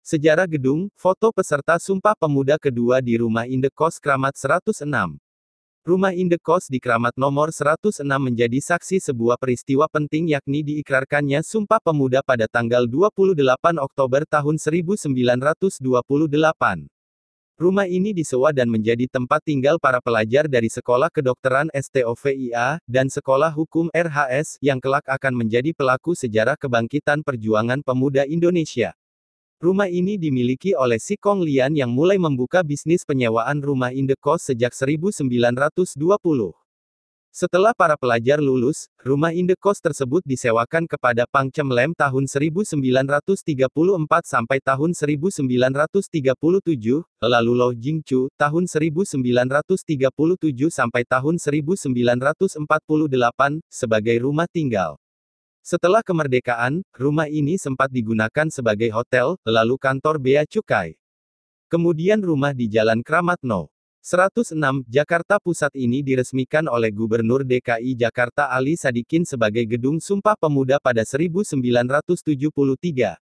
Sejarah gedung, foto peserta Sumpah Pemuda kedua di Rumah Indekos Kramat 106. Rumah Indekos di Kramat nomor 106 menjadi saksi sebuah peristiwa penting yakni diikrarkannya Sumpah Pemuda pada tanggal 28 Oktober tahun 1928. Rumah ini disewa dan menjadi tempat tinggal para pelajar dari Sekolah Kedokteran STOVIA, dan Sekolah Hukum RHS, yang kelak akan menjadi pelaku sejarah kebangkitan perjuangan pemuda Indonesia. Rumah ini dimiliki oleh Si Kong Lian yang mulai membuka bisnis penyewaan rumah indekos sejak 1920. Setelah para pelajar lulus, rumah indekos tersebut disewakan kepada Pang Chem Lem tahun 1934 sampai tahun 1937, lalu Lo Jingchu, tahun 1937 sampai tahun 1948, sebagai rumah tinggal. Setelah kemerdekaan, rumah ini sempat digunakan sebagai hotel, lalu kantor bea cukai. Kemudian rumah di Jalan Kramat No. 106, Jakarta Pusat ini diresmikan oleh Gubernur DKI Jakarta Ali Sadikin sebagai Gedung Sumpah Pemuda pada 1973.